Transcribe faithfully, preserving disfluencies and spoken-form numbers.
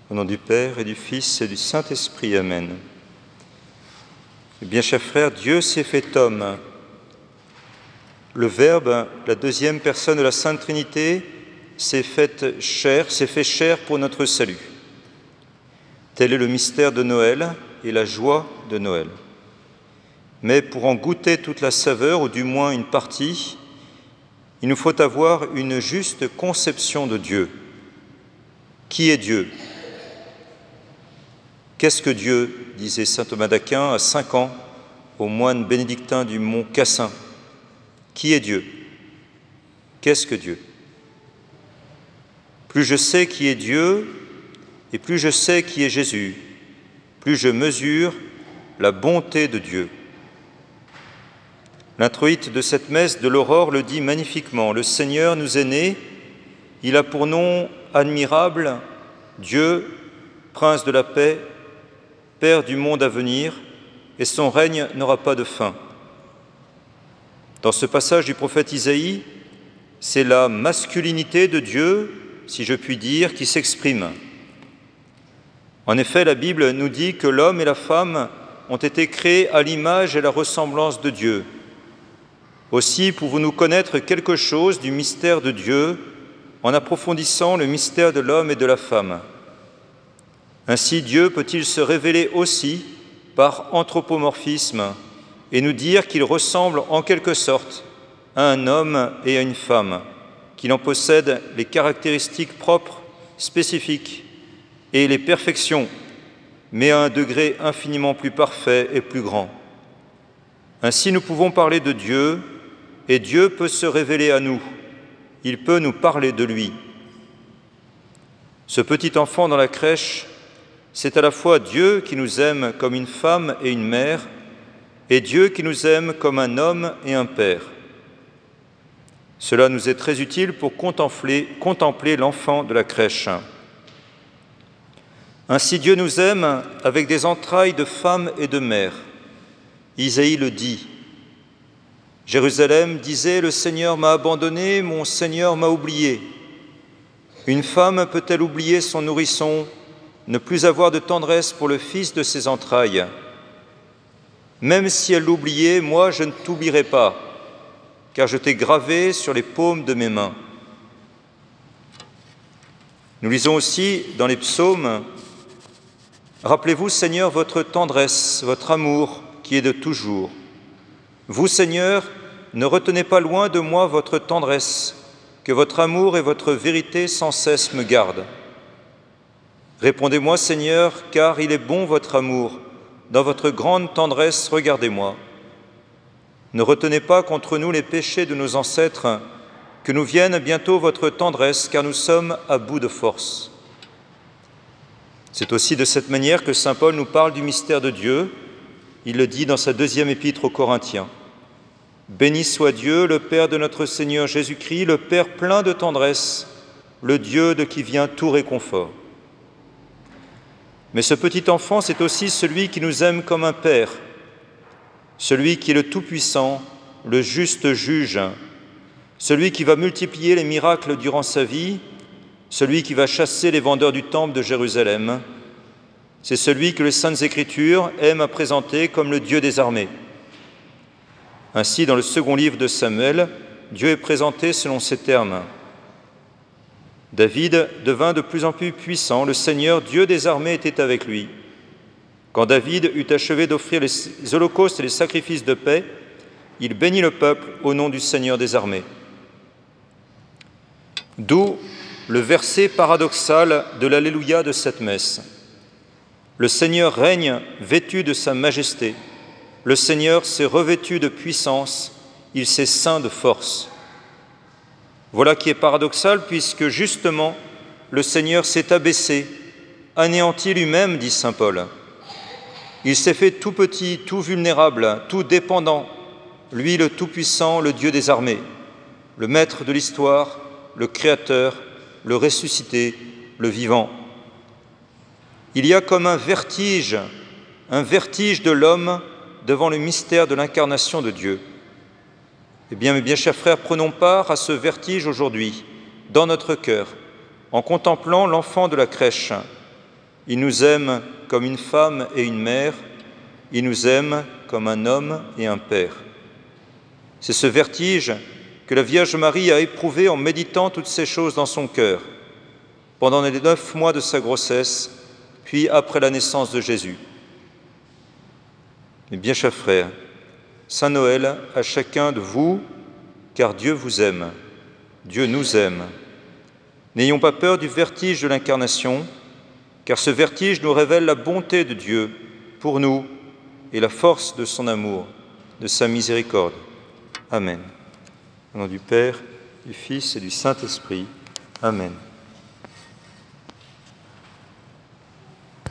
Au nom du Père et du Fils et du Saint-Esprit, Amen. Eh bien, chers frères, Dieu s'est fait homme. Le Verbe, la deuxième personne de la Sainte Trinité, s'est fait chair, s'est fait chair pour notre salut. Tel est le mystère de Noël et la joie de Noël. Mais pour en goûter toute la saveur, ou du moins une partie, il nous faut avoir une juste conception de Dieu. Qui est Dieu ? Qu'est-ce que Dieu ? Disait saint Thomas d'Aquin à cinq ans aux moines bénédictins du mont Cassin. Qui est Dieu ? Qu'est-ce que Dieu ? Plus je sais qui est Dieu, et plus je sais qui est Jésus, plus je mesure la bonté de Dieu. L'introïte de cette messe de l'aurore le dit magnifiquement. Le Seigneur nous est né, il a pour nom admirable Dieu, Prince de la paix, Père du monde à venir, et son règne n'aura pas de fin. Dans ce passage du prophète Isaïe, c'est la masculinité de Dieu, si je puis dire, qui s'exprime. En effet, la Bible nous dit que l'homme et la femme ont été créés à l'image et la ressemblance de Dieu. Aussi, pouvons-nous connaître quelque chose du mystère de Dieu en approfondissant le mystère de l'homme et de la femme. Ainsi, Dieu peut-il se révéler aussi par anthropomorphisme et nous dire qu'il ressemble en quelque sorte à un homme et à une femme, qu'il en possède les caractéristiques propres, spécifiques et les perfections, mais à un degré infiniment plus parfait et plus grand. Ainsi, nous pouvons parler de Dieu et Dieu peut se révéler à nous. Il peut nous parler de lui. Ce petit enfant dans la crèche, c'est à la fois Dieu qui nous aime comme une femme et une mère, et Dieu qui nous aime comme un homme et un père. Cela nous est très utile pour contempler, contempler l'enfant de la crèche. Ainsi Dieu nous aime avec des entrailles de femme et de mère. Isaïe le dit. Jérusalem disait « Le Seigneur m'a abandonné, mon Seigneur m'a oublié ». Une femme peut-elle oublier son nourrisson, ne plus avoir de tendresse pour le fils de ses entrailles ? Même si elle l'oubliait, moi je ne t'oublierai pas, car je t'ai gravé sur les paumes de mes mains. Nous lisons aussi dans les psaumes « Rappelez-vous, Seigneur, votre tendresse, votre amour qui est de toujours. Vous, Seigneur, ne retenez pas loin de moi votre tendresse, que votre amour et votre vérité sans cesse me gardent. Répondez-moi, Seigneur, car il est bon votre amour. Dans votre grande tendresse, regardez-moi. Ne retenez pas contre nous les péchés de nos ancêtres, que nous vienne bientôt votre tendresse, car nous sommes à bout de force. » C'est aussi de cette manière que saint Paul nous parle du mystère de Dieu. Il le dit dans sa deuxième épître aux Corinthiens. « Béni soit Dieu, le Père de notre Seigneur Jésus-Christ, le Père plein de tendresse, le Dieu de qui vient tout réconfort. » Mais ce petit enfant, c'est aussi celui qui nous aime comme un Père, celui qui est le Tout-Puissant, le juste juge, celui qui va multiplier les miracles durant sa vie, celui qui va chasser les vendeurs du temple de Jérusalem. C'est celui que les Saintes Écritures aiment à présenter comme le Dieu des armées. Ainsi, dans le second livre de Samuel, Dieu est présenté selon ces termes. David devint de plus en plus puissant, le Seigneur, Dieu des armées, était avec lui. Quand David eut achevé d'offrir les holocaustes et les sacrifices de paix, il bénit le peuple au nom du Seigneur des armées. D'où le verset paradoxal de l'Alléluia de cette messe. Le Seigneur règne vêtu de sa majesté. Le Seigneur s'est revêtu de puissance, il s'est ceint de force. Voilà qui est paradoxal, puisque justement, le Seigneur s'est abaissé, anéanti lui-même, dit saint Paul. Il s'est fait tout petit, tout vulnérable, tout dépendant, lui le Tout-Puissant, le Dieu des armées, le Maître de l'histoire, le Créateur, le ressuscité, le vivant. Il y a comme un vertige, un vertige de l'homme devant le mystère de l'incarnation de Dieu. Eh bien, mes bien chers frères, prenons part à ce vertige aujourd'hui, dans notre cœur, en contemplant l'enfant de la crèche, Il nous aime comme une femme et une mère, il nous aime comme un homme et un père. C'est ce vertige que la Vierge Marie a éprouvé en méditant toutes ces choses dans son cœur, pendant les neuf mois de sa grossesse, puis après la naissance de Jésus. Mes bien chers frères, Saint Noël à chacun de vous, car Dieu vous aime, Dieu nous aime. N'ayons pas peur du vertige de l'incarnation, car ce vertige nous révèle la bonté de Dieu pour nous et la force de son amour, de sa miséricorde. Amen. Au nom du Père, du Fils et du Saint-Esprit. Amen.